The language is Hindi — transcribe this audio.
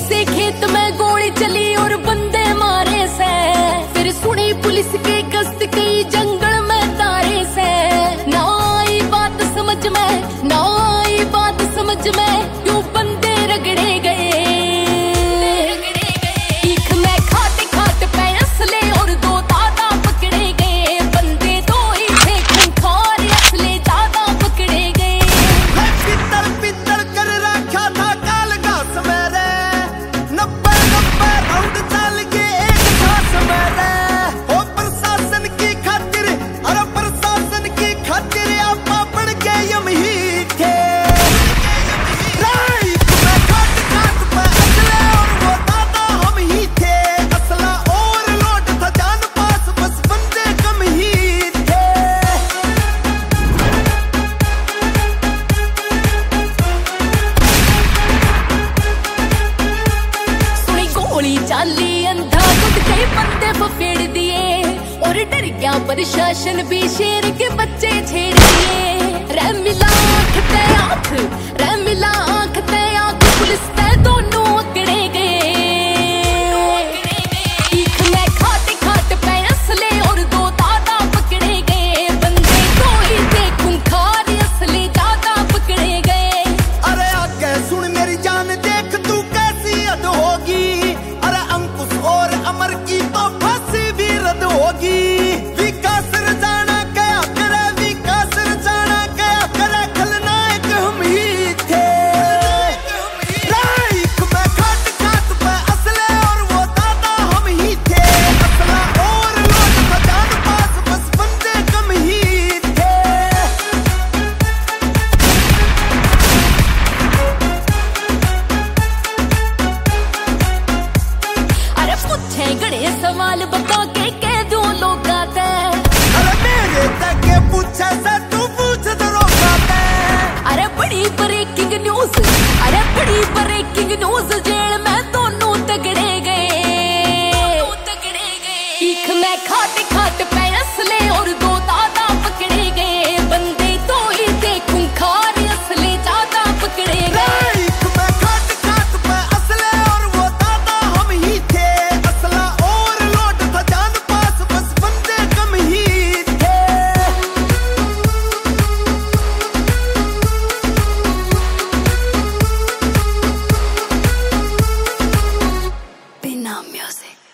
से खेत में गोली चली और बंदे मारे से। फिर सुनी पुलिस के गश्त की जंगल में तारे से। ना आई बात समझ में, ना आई बात समझ में, क्यों बंदे रगड़े गए। ईख में खाते खाते पे असले और दो दादा पकड़े गए। बंदे दो ही थे खूंखार, असले ज्यादा पकड़े गए। पित्तल पित्तल कर रखा था काल घास मेरे, 90 राउंड चल के एक घास मेरे। ओ प्रशासन की खातिर, अरे प्रशासन की खातिर आपा पड़ गए हम ही थे। राइट में खाट खाट पे असले और वो दादा हम ही थे। असला और लोड था जान पास, बस बंदे कम ही थे। सुनी गोली चाली अंधा टूट गए, बंदे फेड़ दिए और डर गया प्रशासन भी, शेर के बच्चे छेड़ दिए। रे मिला आंख ते आंख, रे मिला आंख ते आंख, पुलिस ते दोनों अकड़े गए। ईख में खाते खाते पे असले और दो दादा पकड़े गए। बंदे दो ही थे खूंखार, असले ज्यादा पकड़े गए। अरे आगे सुन मेरी जान, देख तू कैसी हद होगी। अरे अंकुश और अमर की तो फांसी भी रद्द होगी। विकास रजाना क्या करे, विकास रजाना क्या करे, खलनायक हम ही थे। लाइक में खाट खाट पे असले और वो दादा हम ही थे। असला और लोग था जान पास, बस बंदे कम ही थे। अरे पूछे गड़े सवाल बता के कह दो लोग आते। अरे मेरे तक पूछे से तू पूछ दरोगा ते। अरे बड़ी ब्रेकिंग न्यूज, अरे बड़ी ब्रेकिंग न्यूज, जेल में दोनों तगड़े गए। ईख में खाते खाते पे असले और दो दादा पकड़े गए। बंदे दो ही थे खूंखार, असले ज्यादा पकड़े गए। लाइक में खाट खाट पे असले और वो दादा हम ही थे। असला और लोड था जान पास, बस बंदे कम ही थे। बिना म्यूजिक।